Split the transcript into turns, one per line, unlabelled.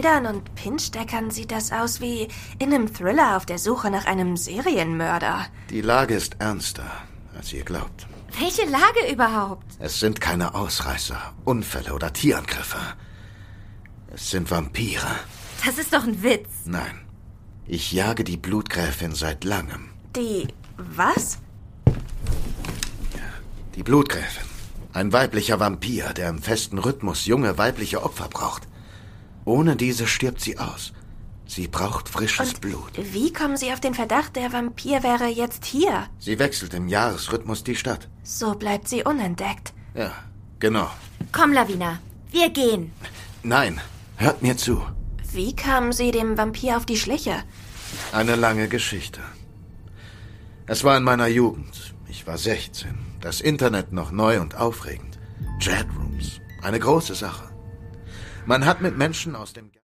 Bildern und Pinsteckern sieht das aus wie in einem Thriller auf der Suche nach einem Serienmörder.
Die Lage ist ernster, als ihr glaubt.
Welche Lage überhaupt?
Es sind keine Ausreißer, Unfälle oder Tierangriffe. Es sind Vampire.
Das ist doch ein Witz.
Nein. Ich jage die Blutgräfin seit langem.
Die... was?
Die Blutgräfin. Ein weiblicher Vampir, der im festen Rhythmus junge weibliche Opfer braucht. Ohne diese stirbt sie aus. Sie braucht frisches Blut.
Wie kommen Sie auf den Verdacht, der Vampir wäre jetzt hier?
Sie wechselt im Jahresrhythmus die Stadt.
So bleibt sie unentdeckt.
Ja, genau.
Komm, Lavina, wir gehen.
Nein, hört mir zu.
Wie kamen Sie dem Vampir auf die Schliche?
Eine lange Geschichte. Es war in meiner Jugend. Ich war 16. Das Internet noch neu und aufregend. Chatrooms. Eine große Sache. Man hat mit Menschen aus dem...